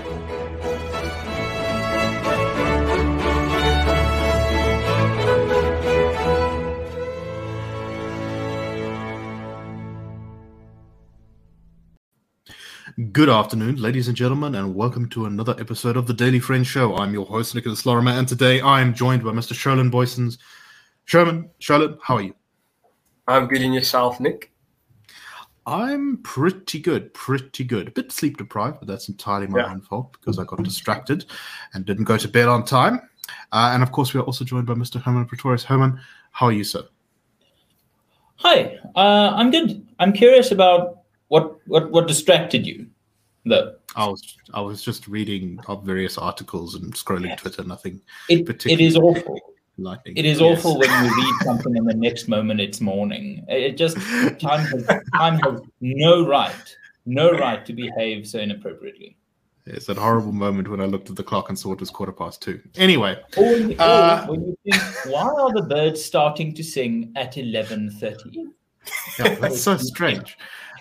Good afternoon, ladies and gentlemen, and welcome to another episode of the Daily Friend Show. I'm your host, Nicholas Lorimer, and today I am joined by Mr. Sherlyn Boysons. Sherlyn, how are you? I'm good. In yourself, Nick? I'm pretty good. A bit sleep deprived, but that's entirely my own fault because I got distracted and didn't go to bed on time. And of course, we are also joined by Mr. Herman Pretorius. Herman, how are you, sir? Hi, I'm good. I'm curious about what distracted you, though. I was just reading up various articles and scrolling Twitter. Nothing particular. It is awful. Lightning. It is awful when you read something and the next moment it's morning. It just time has no right to behave so inappropriately. It's that horrible moment when I looked at the clock and saw it was 2:15. Anyway, when you think, why are the birds starting to sing at 11:30? Yeah, that's so strange.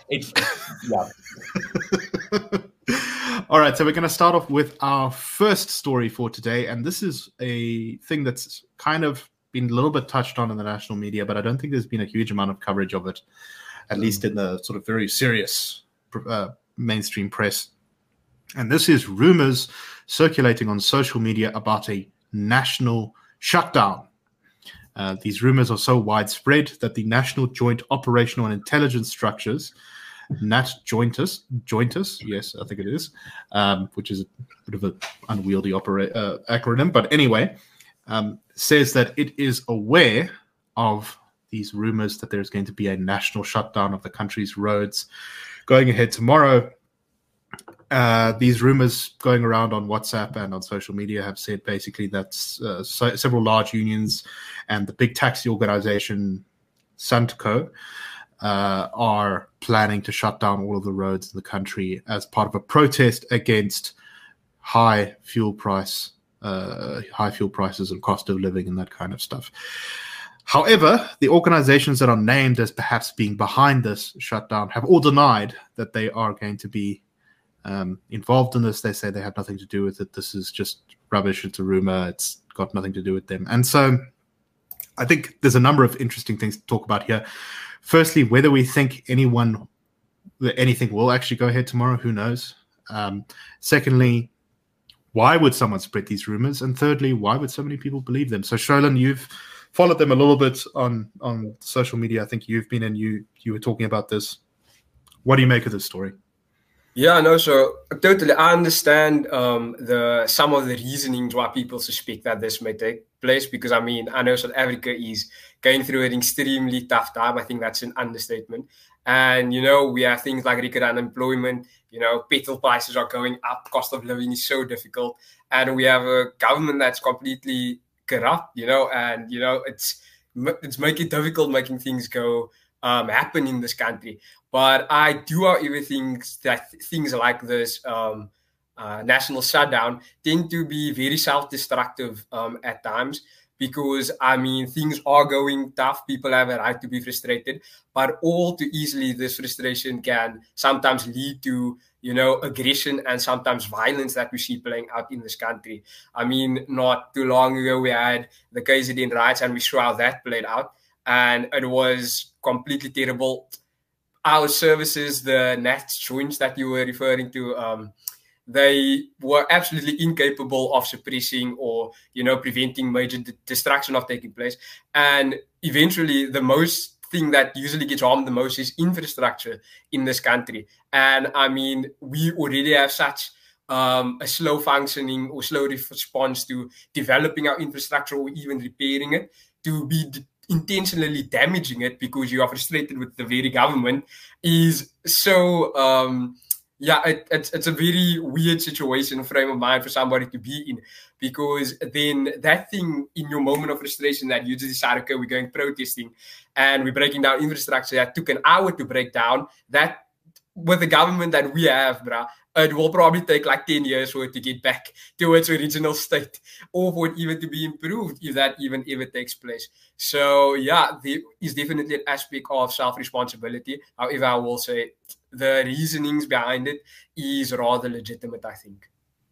All right, so we're going to start off with our first story for today, and this is a thing that's kind of been a little bit touched on in the national media, but I don't think there's been a huge amount of coverage of it, at least in the sort of very serious mainstream press. And this is rumors circulating on social media about a national shutdown. These rumors are so widespread that the National Joint Operational and Intelligence Structures, NatJointus, yes, I think it is, which is a bit of an unwieldy acronym, but anyway, says that it is aware of these rumors that there's going to be a national shutdown of the country's roads going ahead tomorrow. These rumors going around on WhatsApp and on social media have said basically that several large unions and the big taxi organization Santco are planning to shut down all of the roads in the country as part of a protest against high fuel prices and cost of living and that kind of stuff. However, the organizations that are named as perhaps being behind this shutdown have all denied that they are going to be involved in this. They say they have nothing to do with it. This is just rubbish. It's a rumor. It's got nothing to do with them. And so I think there's a number of interesting things to talk about here. Firstly, whether we think anything will actually go ahead tomorrow, who knows? Secondly, why would someone spread these rumors? And thirdly, why would so many people believe them? So, Sherlyn, you've followed them a little bit on social media. I think you've been and you were talking about this. What do you make of this story? Yeah, no, so totally. I understand some of the reasonings why people suspect that this may take place, because I know South Africa is going through an extremely tough time. I think that's an understatement. And, we have things like record unemployment, petrol prices are going up, cost of living is so difficult. And we have a government that's completely corrupt, and, it's making it difficult making things go happen in this country. But I do, however, think that things like this national shutdown tend to be very self-destructive at times, because, things are going tough. People have a right to be frustrated, but all too easily this frustration can sometimes lead to, aggression and sometimes violence that we see playing out in this country. Not too long ago, we had the KZN riots and we saw how that played out, and it was completely terrible. Our services, the NatJoints that you were referring to, they were absolutely incapable of suppressing or, preventing major destruction of taking place. And eventually, the most thing that usually gets harmed the most is infrastructure in this country. And we already have such a slow functioning or slow response to developing our infrastructure or even repairing it, to be intentionally damaging it because you are frustrated with the very government is so it's a very weird situation, frame of mind for somebody to be in, because then that thing in your moment of frustration that you just decide, okay, we're going protesting and we're breaking down infrastructure that took an hour to break down, that with the government that we have, it will probably take like 10 years for it to get back to its original state, or for it even to be improved, if that even ever takes place. So, there is definitely an aspect of self-responsibility. However, I will say the reasonings behind it is rather legitimate, I think.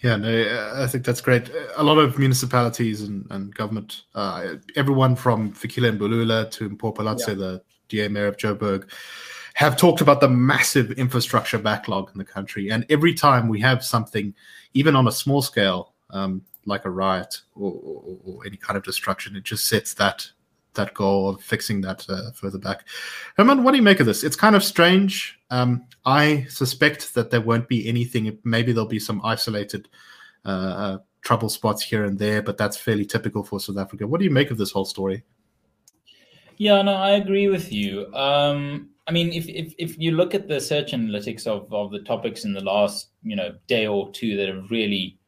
Yeah, no, I think that's great. A lot of municipalities and government, everyone from Fikile Mbulula to Mpopalatse, the DA mayor of Joburg, have talked about the massive infrastructure backlog in the country. And every time we have something, even on a small scale, like a riot or any kind of destruction, it just sets that goal of fixing that further back. Herman, what do you make of this? It's kind of strange. I suspect that there won't be anything. Maybe there'll be some isolated trouble spots here and there, but that's fairly typical for South Africa. What do you make of this whole story? Yeah, no, I agree with you. I mean, if you look at the search analytics of the topics in the last day or two that have really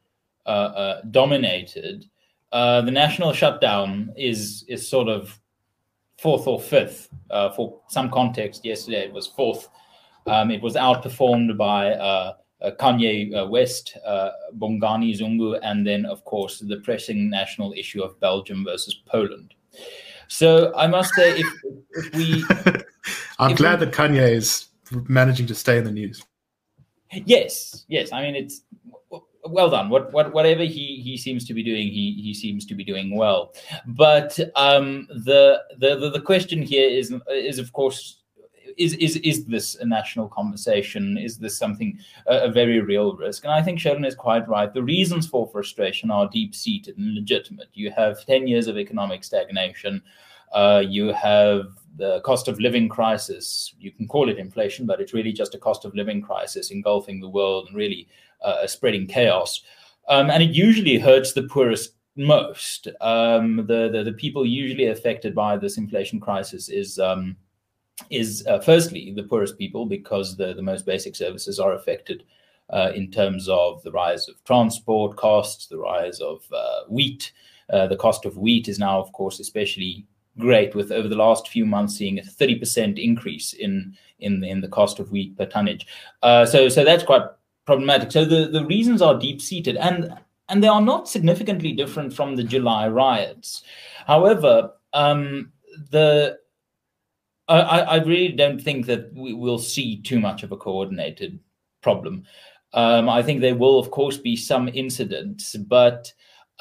dominated, the national shutdown is sort of fourth or fifth. For some context, yesterday it was fourth. It was outperformed by Kanye West, Bongani Zungu, and then, of course, the pressing national issue of Belgium versus Poland. So I must say, if we... I'm glad that Kanye is managing to stay in the news. Yes. I mean, it's well done. Whatever he seems to be doing, he seems to be doing well. But the question here is of course, is this a national conversation? Is this something a very real risk? And I think Sheldon is quite right. The reasons for frustration are deep-seated and legitimate. You have 10 years of economic stagnation. You have the cost of living crisis. You can call it inflation, but it's really just a cost of living crisis engulfing the world and really spreading chaos. And it usually hurts the poorest most. The people usually affected by this inflation crisis is firstly the poorest people, because the most basic services are affected in terms of the rise of transport costs, the rise of wheat. The cost of wheat is now, of course, especially great, with over the last few months seeing a 30% increase in the cost of wheat per tonnage. So that's quite problematic. So the reasons are deep-seated, and they are not significantly different from the July riots. However, I really don't think that we will see too much of a coordinated problem. I think there will, of course, be some incidents, but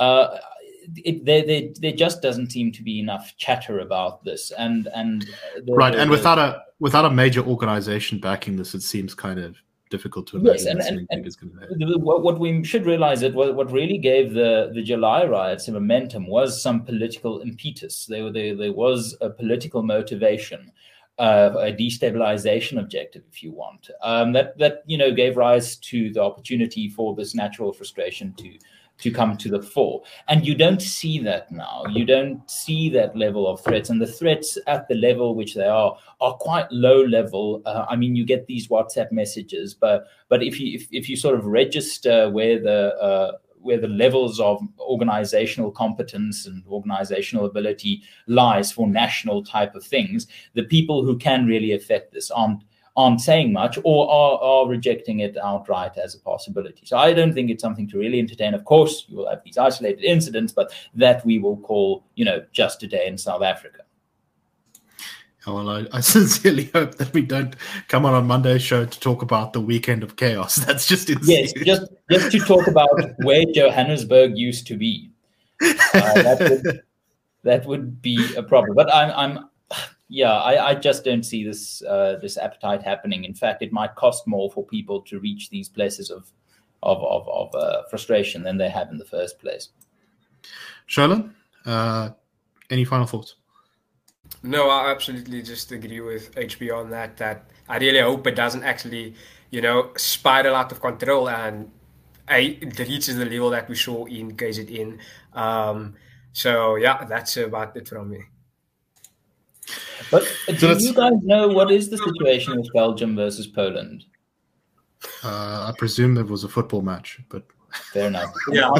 there just doesn't seem to be enough chatter about this. And without a major organization backing this, it seems kind of difficult to imagine. Yes, and what we should realize that what really gave the July riots a momentum was some political impetus. There was a political motivation, a destabilization objective, if you want, that gave rise to the opportunity for this natural frustration to come to the fore. And you don't see that now. You don't see that level of threats, and the threats at the level which they are quite low level. I mean, you get these WhatsApp messages, but if you sort of register where the levels of organizational competence and organizational ability lies for national type of things, the people who can really affect this aren't saying much, or are rejecting it outright as a possibility. So I don't think it's something to really entertain. Of course, you will have these isolated incidents, but that we will call, just a day in South Africa. Well, I sincerely hope that we don't come on Monday's show to talk about the weekend of chaos. That's just insane. Yes, just to talk about where Johannesburg used to be. That would be a problem. But I just don't see this appetite happening. In fact, it might cost more for people to reach these places of frustration than they have in the first place. Sheldon, any final thoughts? No, I absolutely just agree with HB on that I really hope it doesn't actually, spiral out of control and it reaches the level that we saw in KZN. So, yeah, that's about it from me. But do you guys know what is the situation with Belgium versus Poland? I presume it was a football match, but fair enough. Yeah.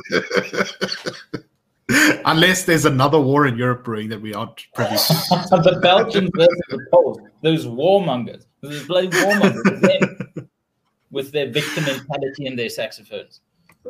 Unless there's another war in Europe brewing that we aren't privy to. The Belgians versus the Poles, those warmongers, those bloody warmongers, with their victim mentality and their saxophones.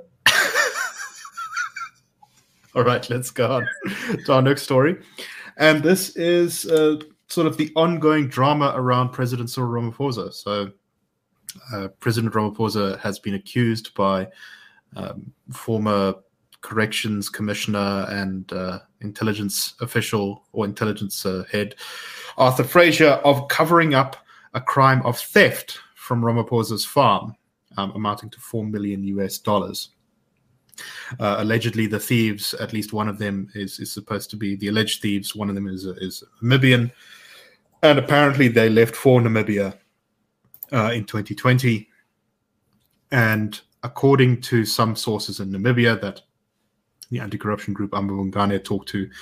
All right, let's go on to our next story. And this is sort of the ongoing drama around President Cyril Ramaphosa. So President Ramaphosa has been accused by former corrections commissioner and intelligence official or intelligence head Arthur Fraser of covering up a crime of theft from Ramaphosa's farm, amounting to $4 million US. Allegedly, the thieves, at least one of them is supposed to be the alleged thieves. One of them is Namibian, and apparently they left for Namibia in 2020. And according to some sources in Namibia that the anti-corruption group Ambabongane talked to,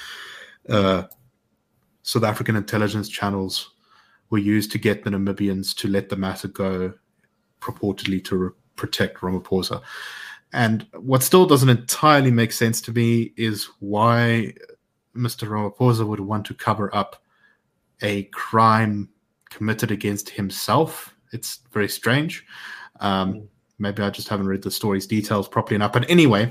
South African intelligence channels were used to get the Namibians to let the matter go, purportedly to protect Ramaphosa. And what still doesn't entirely make sense to me is why Mr. Ramaphosa would want to cover up a crime committed against himself. It's very strange. Maybe I just haven't read the story's details properly enough. But anyway,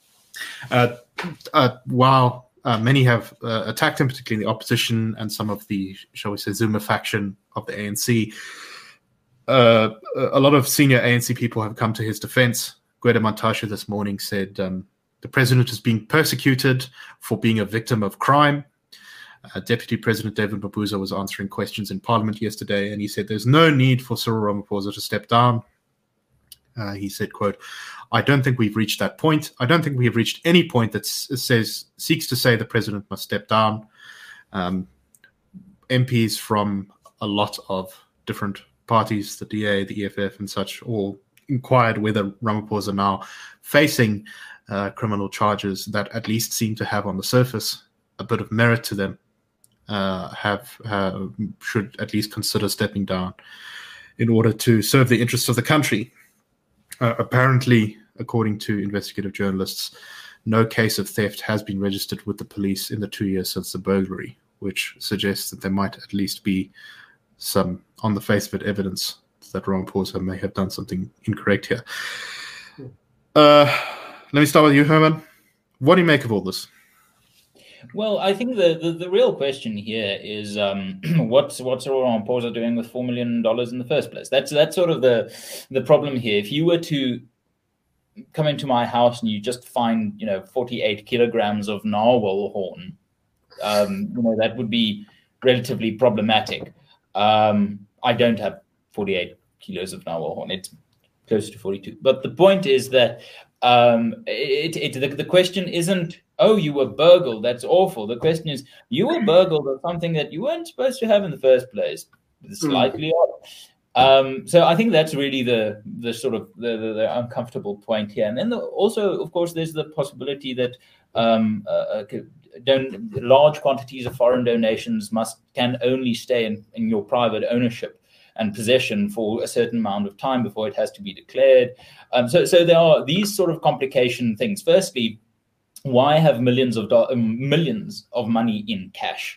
while many have attacked him, particularly the opposition and some of the, shall we say, Zuma faction of the ANC, a lot of senior ANC people have come to his defense. Gwede Mantashe this morning said the president is being persecuted for being a victim of crime. Deputy President David Mabuza was answering questions in Parliament yesterday, and he said there's no need for Cyril Ramaphosa to step down. He said, quote, "I don't think we've reached that point. I don't think we have reached any point that seeks to say the president must step down." MPs from a lot of different parties, the DA, the EFF and such, all inquired whether Ramaphosa, now facing criminal charges that at least seem to have on the surface a bit of merit to them, should at least consider stepping down in order to serve the interests of the country. Apparently, according to investigative journalists, no case of theft has been registered with the police in the 2 years since the burglary, which suggests that there might at least be some, on the face of it, evidence that Ramaphosa may have done something incorrect here. Let me start with you, Herman. What do you make of all this? Well, I think the real question here is what's Ramaphosa doing with $4 million in the first place? That's sort of the problem here. If you were to come into my house and you just find 48 kilograms of narwhal horn, that would be relatively problematic. I don't have 48 kilos of narwhal horn. It's close to 42. But the point is that the question isn't, oh, you were burgled, that's awful. The question is, you were burgled of something that you weren't supposed to have in the first place. It's slightly odd. So I think that's really the sort of the uncomfortable point here. And then also, of course, there's the possibility that large quantities of foreign donations can only stay in your private ownership and possession for a certain amount of time before it has to be declared. So there are these sort of complication things. Firstly, why have millions of money in cash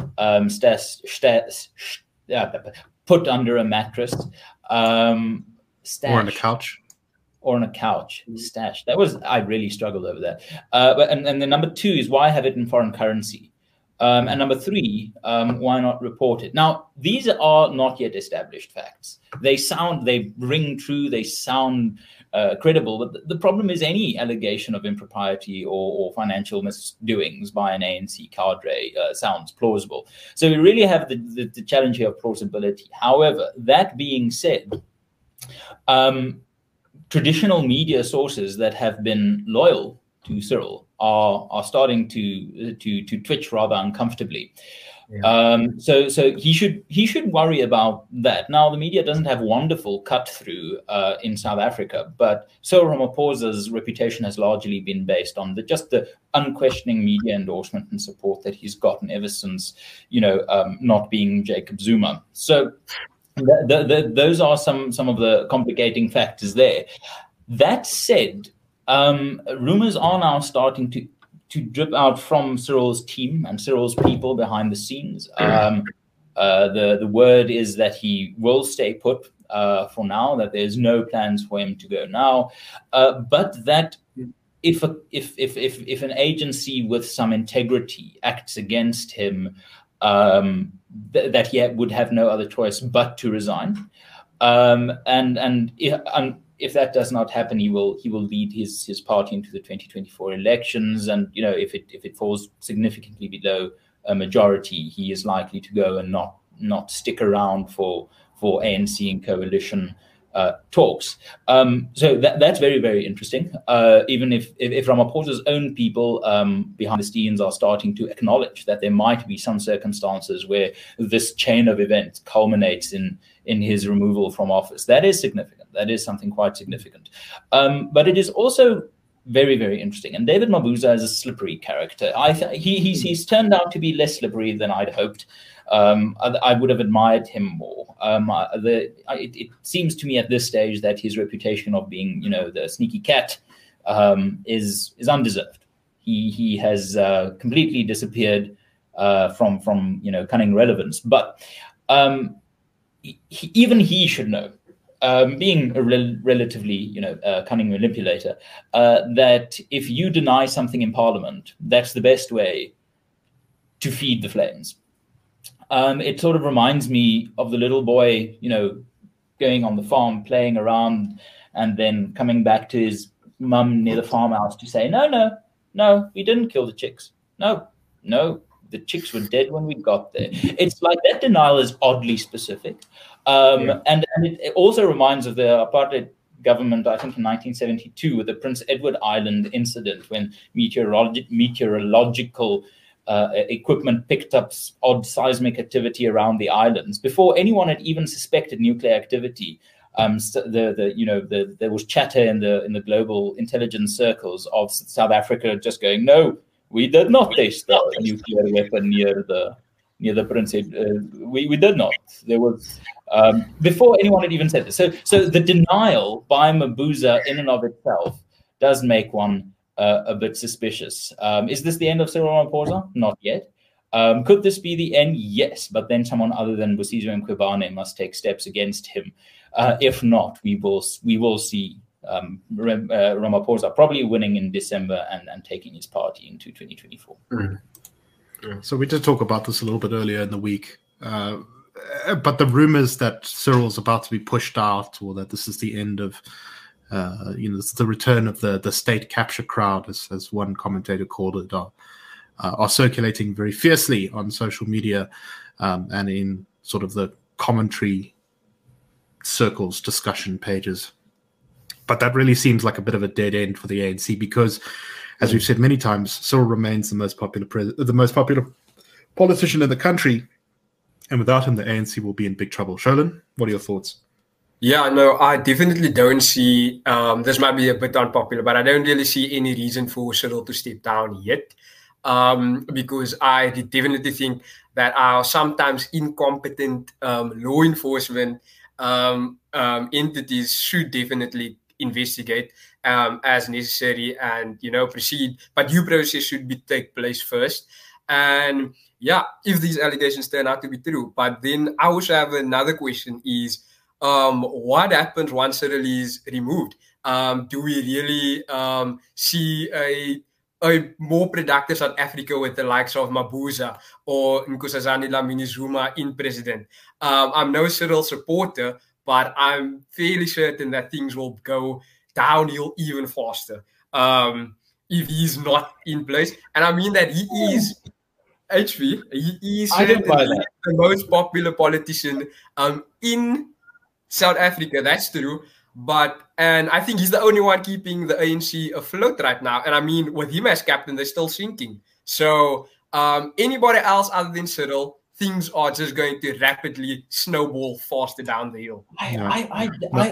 put under a mattress, or on a couch? Or on a couch, stashed. I really struggled over that. And then number two is, why have it in foreign currency? And number three, why not report it? Now, these are not yet established facts. They ring true, they sound credible, but the problem is any allegation of impropriety or financial misdoings by an ANC cadre sounds plausible. So we really have the challenge here of plausibility. However, that being said, traditional media sources that have been loyal to Cyril are starting to twitch rather uncomfortably. Yeah. So he should worry about that. Now, the media doesn't have wonderful cut through in South Africa, but Cyril Ramaphosa's reputation has largely been based on just the unquestioning media endorsement and support that he's gotten ever since not being Jacob Zuma. So those are some of the complicating factors there. That said, rumors are now starting to drip out from Cyril's team and Cyril's people behind the scenes. The word is that he will stay put for now, that there's no plans for him to go now, but that if an agency with some integrity acts against him, that he would have no other choice but to resign. And if that does not happen, he will lead his party into the 2024 elections, and if it falls significantly below a majority, he is likely to go and not stick around for ANC and coalition talks. So that's very, very interesting. Even if Ramaphosa's own people behind the scenes are starting to acknowledge that there might be some circumstances where this chain of events culminates in his removal from office, that is significant. That is something quite significant. But it is also very, very interesting. And David Mabuza is a slippery character. He's turned out to be less slippery than I'd hoped. I would have admired him more. It seems to me at this stage that his reputation of being, the sneaky cat, is undeserved. He has completely disappeared from cunning relevance. But even he should know, being a relatively cunning manipulator, that if you deny something in Parliament, that's the best way to feed the flames. It sort of reminds me of the little boy, going on the farm, playing around, and then coming back to his mum near the farmhouse to say, no, we didn't kill the chicks. No, the chicks were dead when we got there. It's like that denial is oddly specific. And it also reminds of the apartheid government, I think in 1972, with the Prince Edward Island incident, when meteorological equipment picked up odd seismic activity around the islands before anyone had even suspected nuclear activity. There was chatter in the global intelligence circles of South Africa just going, no, we did not test a nuclear weapon near the Prince. We did not. There was before anyone had even said this. So the denial by Mabuza in and of itself does make one a bit suspicious. Is this the end of Cyril Ramaphosa? Not yet. Could this be the end? Yes, but then someone other than Busisiwe Mkhwebane must take steps against him. If not, we will see Ramaphosa probably winning in December and taking his party into 2024. Mm-hmm. So we did talk about this a little bit earlier in the week, but the rumors that Cyril's about to be pushed out, or that this is the end of it's the return of the state capture crowd, as one commentator called it, are circulating very fiercely on social media and in sort of the commentary circles, discussion pages. But that really seems like a bit of a dead end for the ANC because, as we've said many times, Cyril remains the most popular politician in the country, and without him, the ANC will be in big trouble. Sholin, what are your thoughts? Yeah, no, I definitely don't see, this might be a bit unpopular, but I don't really see any reason for Cyril to step down yet, because I definitely think that our sometimes incompetent law enforcement entities should definitely investigate as necessary and, proceed. But due process should take place first. And yeah, if these allegations turn out to be true. But then I also have another question is, what happens once Cyril is removed? Do we really see a more productive South Africa with the likes of Mabuza or Nkosazana Dlamini-Zuma in president? I'm no Cyril supporter, but I'm fairly certain that things will go downhill even faster if he's not in place. And I mean that he is HV. He is certainly the most popular politician in South Africa. That's true. And I think he's the only one keeping the ANC afloat right now. And I mean, with him as captain, they're still sinking. So anybody else other than Cyril, things are just going to rapidly snowball faster down the hill. I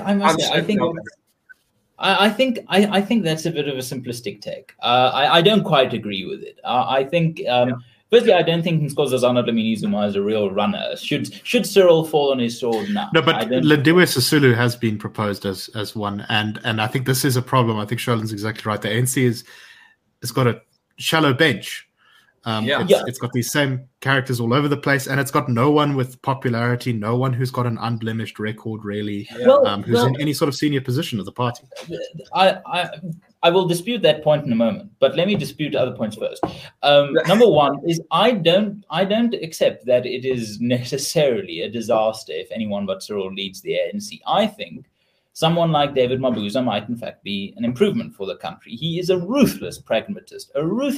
think that's a bit of a simplistic take. I don't quite agree with it. I think firstly, I don't think Nkosazana Dlamini-Zuma is a real runner. Should Cyril fall on his sword now? No, but Lindiwe Sisulu has been proposed as one, and I think this is a problem. I think Sholin's exactly right. The ANC it's got a shallow bench. It's got these same characters all over the place, and it's got no one with popularity, no one who's got an unblemished record, really, who's in any sort of senior position of the party. I will dispute that point in a moment, but let me dispute other points first. Number one is I don't accept that it is necessarily a disaster if anyone but Cyril leads the ANC. I think someone like David Mabuza might in fact be an improvement for the country. He is a ruthless pragmatist.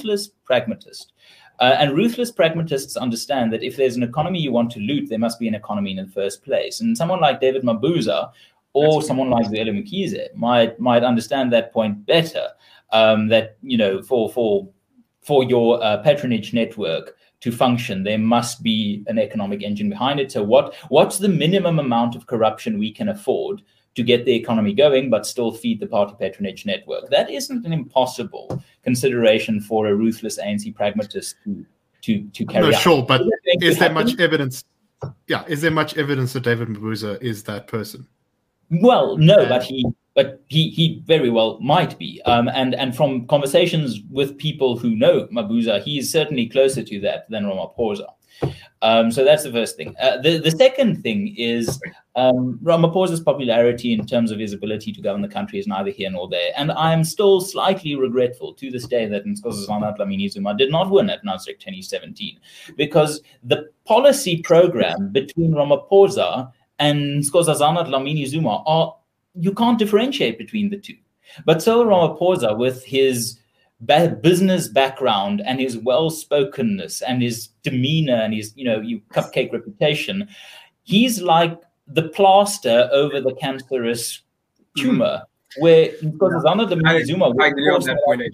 And ruthless pragmatists understand that if there's an economy you want to loot, there must be an economy in the first place. And someone like David Mabuza or someone like Zweli Mkhize might understand that point better. That, you know, for your patronage network to function, there must be an economic engine behind it. So what's the minimum amount of corruption we can afford to get the economy going, but still feed the party patronage network? That isn't an impossible consideration for a ruthless ANC pragmatist to carry out. Sure, but is there much evidence? Yeah, is there much evidence that David Mabuza is that person? Well, no, but he very well might be. And from conversations with people who know Mabuza, he is certainly closer to that than Ramaphosa. So that's the first thing. The second thing is Ramaphosa's popularity in terms of his ability to govern the country is neither here nor there. And I am still slightly regretful to this day that Nkosazana Dlamini-Zuma did not win at Nasrec 2017, because the policy program between Ramaphosa and Nkosazana Dlamini-Zuma you can't differentiate between the two. But Cyril Ramaphosa, with his business background and his well-spokenness and his demeanor and his, cupcake reputation, he's like the plaster over the cancerous tumor. Where Nkosazana Dlamini-Zuma, I agree on that point.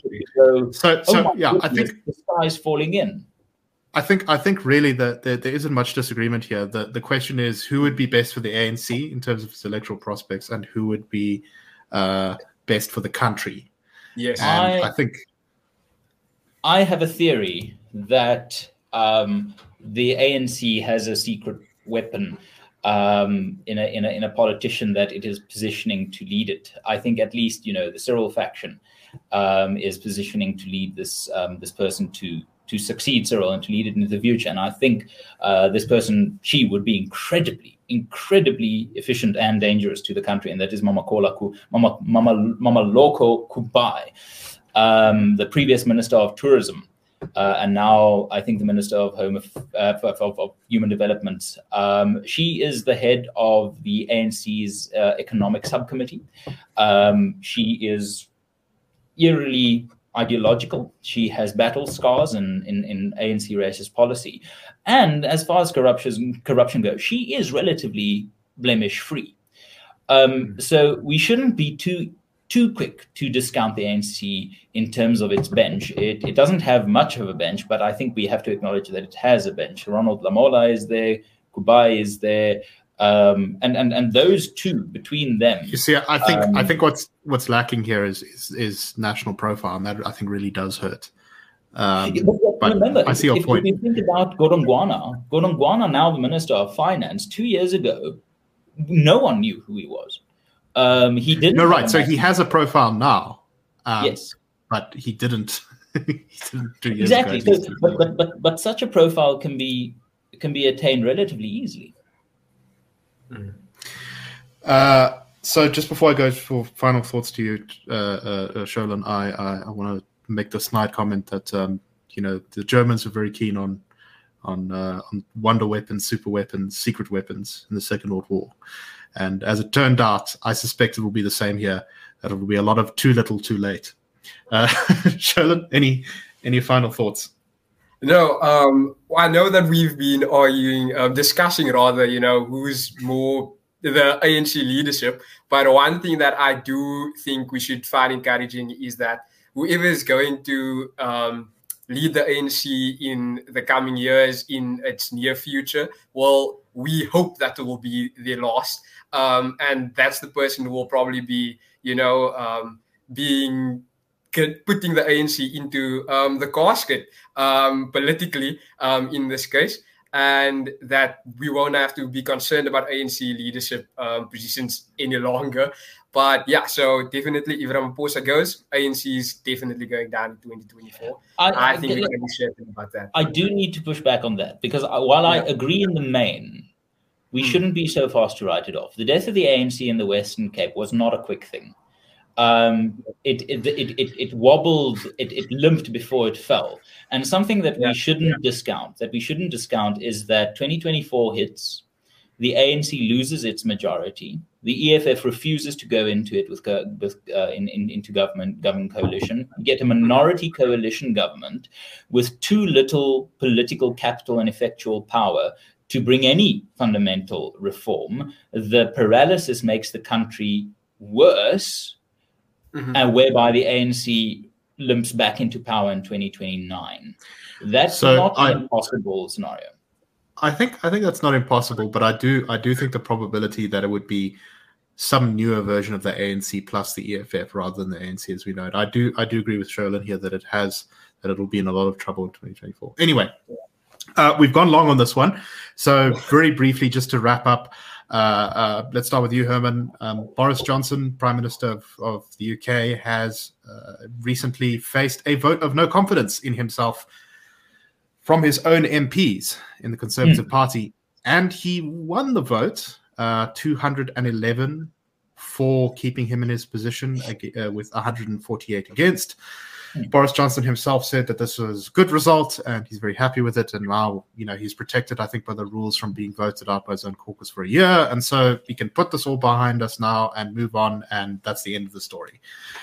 I think the sky is falling in. I think really that there isn't much disagreement here. The question is who would be best for the ANC in terms of its electoral prospects, and who would be best for the country. Yes, and I think I have a theory that the ANC has a secret weapon in a politician that it is positioning to lead it. I think at least the Cyril faction is positioning to lead this person to succeed Cyril and to lead it into the future. And I think this person, she would be incredibly efficient and dangerous to the country, and that is Mamoloko Kubayi, the previous Minister of Tourism, and now I think the Minister of Human Development. She is the head of the ANC's economic subcommittee. She is eerily ideological. She has battle scars in ANC racist policy. And as far as corruption goes, she is relatively blemish-free. So we shouldn't be too quick to discount the ANC in terms of its bench. It doesn't have much of a bench, but I think we have to acknowledge that it has a bench. Ronald Lamola is there, Kubayi is there, and those two, between them. You see, I think what's lacking here is national profile, and that I think really does hurt. But remember, I see your point. If you think about Godongwana, now the Minister of Finance, 2 years ago, no one knew who he was. He didn't. No, right. So he has a profile now. Yes, but he didn't. He didn't 2 years exactly. ago. So, but such a profile can be attained relatively easily. So just before I go for final thoughts to you, Sholin, I want to make the snide comment that the Germans were very keen on wonder weapons, super weapons, secret weapons in the Second World War, and as it turned out, I suspect it will be the same here. That it will be a lot of too little, too late. Sholin, any final thoughts? No, I know that we've been discussing rather, who's more the ANC leadership. But one thing that I do think we should find encouraging is that whoever is going to lead the ANC in the coming years, in its near future, well, we hope that it will be their last. And that's the person who will probably be, putting the ANC into the casket politically in this case, and that we won't have to be concerned about ANC leadership positions any longer. But yeah, so definitely if Ramaphosa goes, ANC is definitely going down in 2024. I think we can be certain about that. I do need to push back on that, because while I agree in the main, we shouldn't be so fast to write it off. The death of the ANC in the Western Cape was not a quick thing. It wobbled, it limped before it fell. And something that we shouldn't discount is that 2024 hits, the ANC loses its majority, The EFF refuses to go into it into government coalition. You get a minority coalition government with too little political capital and effectual power to bring any fundamental reform. The paralysis makes the country worse, and whereby the ANC limps back into power in 2029. That's not an impossible scenario. I think that's not impossible, but I do think the probability that it would be some newer version of the ANC plus the EFF rather than the ANC as we know it. I do agree with Sherlyn here that it'll be in a lot of trouble in 2024. Anyway, we've gone long on this one, so very briefly, just to wrap up, let's start with you, Herman. Boris Johnson, Prime Minister of the UK, has recently faced a vote of no confidence in himself from his own MPs in the Conservative Party, and he won the vote. 211 for keeping him in his position with 148 against. Boris Johnson himself said that this was a good result and he's very happy with it. And now, he's protected, I think, by the rules from being voted out by his own caucus for a year. And so we can put this all behind us now and move on. And that's the end of the story.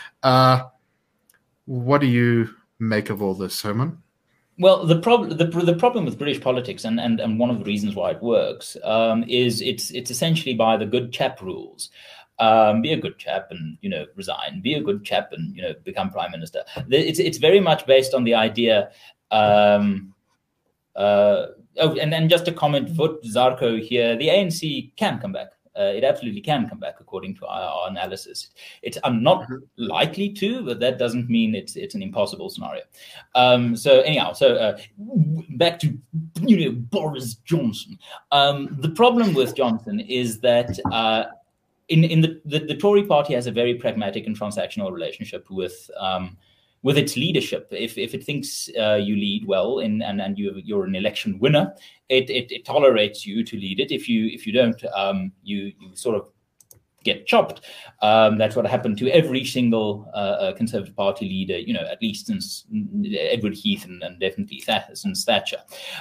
What do you make of all this, Herman? Well, the problem with British politics, and one of the reasons why it works, is it's essentially by the good chap rules. Be a good chap and resign. Be a good chap and become prime minister. It's very much based on the idea. And just a comment, vote Zarko here. The ANC can come back. It absolutely can come back, according to our analysis. I'm not likely to, but that doesn't mean it's an impossible scenario. So back to Boris Johnson. The problem with Johnson is that in the Tory party has a very pragmatic and transactional relationship with its leadership. If it thinks you lead well and you're an election winner, it tolerates you to lead it. If you don't, you sort of get chopped. That's what happened to every single Conservative Party leader, at least since Edward Heath and definitely since Thatcher.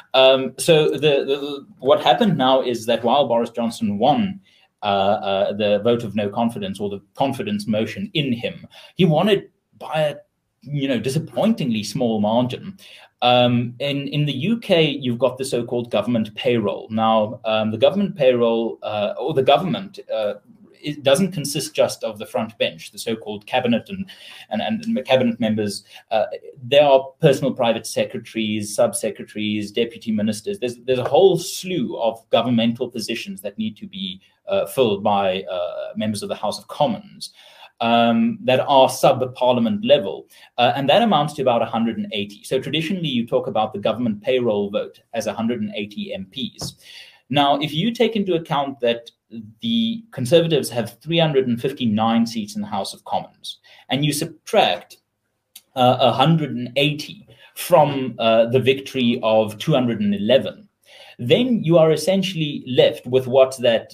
So what happened now is that while Boris Johnson won the vote of no confidence, or the confidence motion in him, he won it by a disappointingly small margin. In the UK, you've got the so-called government payroll. Now, the government payroll, or the government, it doesn't consist just of the front bench, the so-called cabinet and cabinet members. There are personal private secretaries, sub-secretaries, deputy ministers. There's a whole slew of governmental positions that need to be filled by members of the House of Commons. That are sub-parliament level, and that amounts to about 180. So traditionally, you talk about the government payroll vote as 180 MPs. Now, if you take into account that the Conservatives have 359 seats in the House of Commons, and you subtract 180 from the victory of 211, then you are essentially left with what's that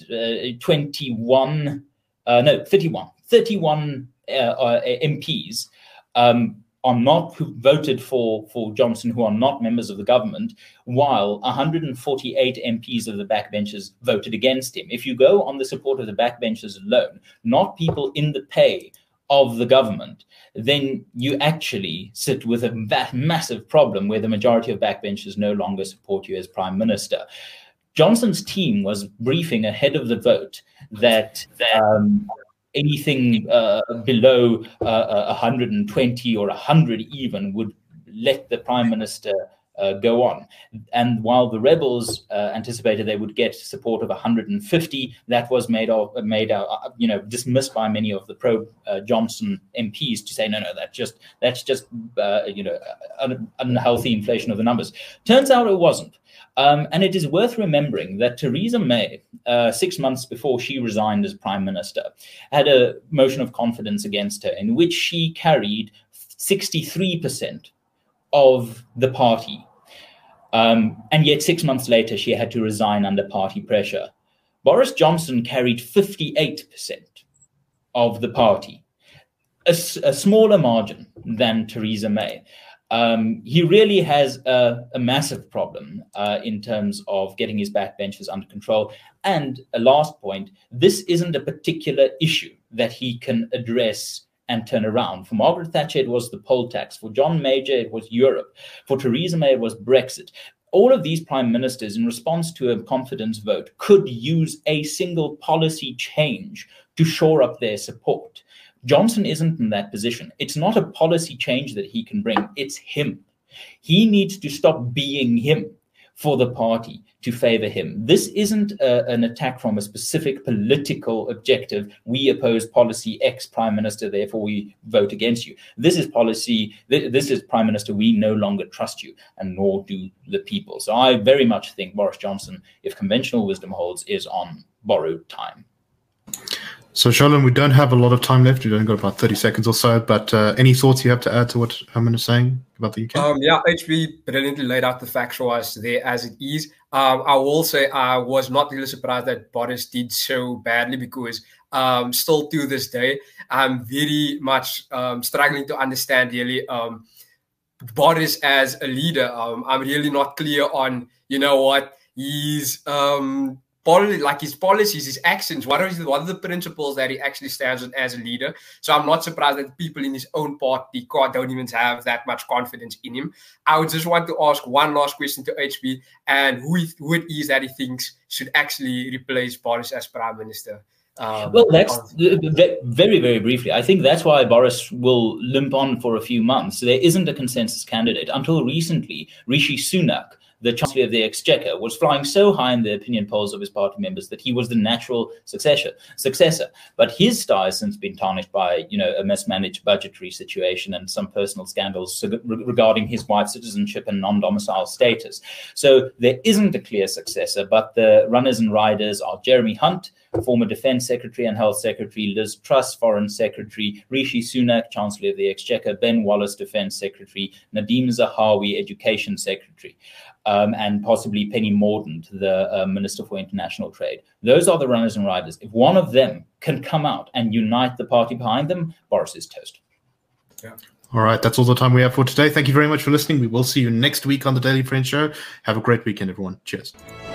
31 MPs are not who voted for Johnson, who are not members of the government, while 148 MPs of the backbenchers voted against him. If you go on the support of the backbenchers alone, not people in the pay of the government, then you actually sit with a massive problem where the majority of backbenchers no longer support you as prime minister. Johnson's team was briefing ahead of the vote that anything below 120 or 100 even would let the prime minister go on. And while the rebels anticipated they would get support of 150, that was dismissed by many of the pro-Johnson MPs to say, no, that's just unhealthy inflation of the numbers. Turns out it wasn't. And it is worth remembering that Theresa May, 6 months before she resigned as prime minister, had a motion of confidence against her in which she carried 63% of the party. And yet 6 months later, she had to resign under party pressure. Boris Johnson carried 58% of the party, a smaller margin than Theresa May. He really has a massive problem in terms of getting his backbenchers under control. And a last point, this isn't a particular issue that he can address and turn around. For Margaret Thatcher, it was the poll tax. For John Major, it was Europe. For Theresa May, it was Brexit. All of these prime ministers, in response to a confidence vote, could use a single policy change to shore up their support. Johnson isn't in that position. It's not a policy change that he can bring. It's him. He needs to stop being him for the party to favor him. This isn't an attack from a specific political objective. We oppose policy X, Prime Minister, therefore we vote against you. This is policy, this is Prime Minister, we no longer trust you, and nor do the people. So I very much think Boris Johnson, if conventional wisdom holds, is on borrowed time. So, Charlene, we don't have a lot of time left. We've only got about 30 seconds or so, but any thoughts you have to add to what Herman is saying about the UK? Yeah, HB brilliantly laid out the factuals there as it is. I will say I was not really surprised that Boris did so badly, because still to this day, I'm very much struggling to understand really Boris as a leader. I'm really not clear on, his his policies, his actions, what are the principles that he actually stands on as a leader. So I'm not surprised that people in his own party don't even have that much confidence in him. I would just want to ask one last question to HB, and who it is that he thinks should actually replace Boris as Prime Minister. Well, that's very, very briefly. I think that's why Boris will limp on for a few months. There isn't a consensus candidate. Until recently, Rishi Sunak, the Chancellor of the Exchequer, was flying so high in the opinion polls of his party members that he was the natural successor. But his star has since been tarnished by, a mismanaged budgetary situation and some personal scandals regarding his wife's citizenship and non-domicile status. So there isn't a clear successor, but the runners and riders are Jeremy Hunt, former Defence Secretary and Health Secretary, Liz Truss, Foreign Secretary, Rishi Sunak, Chancellor of the Exchequer, Ben Wallace, Defence Secretary, Nadhim Zahawi, Education Secretary, and possibly Penny Mordaunt, the Minister for International Trade. Those are the runners and riders. If one of them can come out and unite the party behind them, Boris is toast. Yeah. All right, that's all the time we have for today. Thank you very much for listening. We will see you next week on the Daily Friends Show. Have a great weekend, everyone. Cheers.